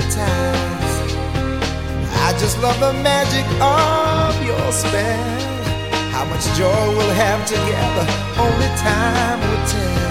hypnotized. I just love the magic of your spell. How much joy we'll have together, only time will tell.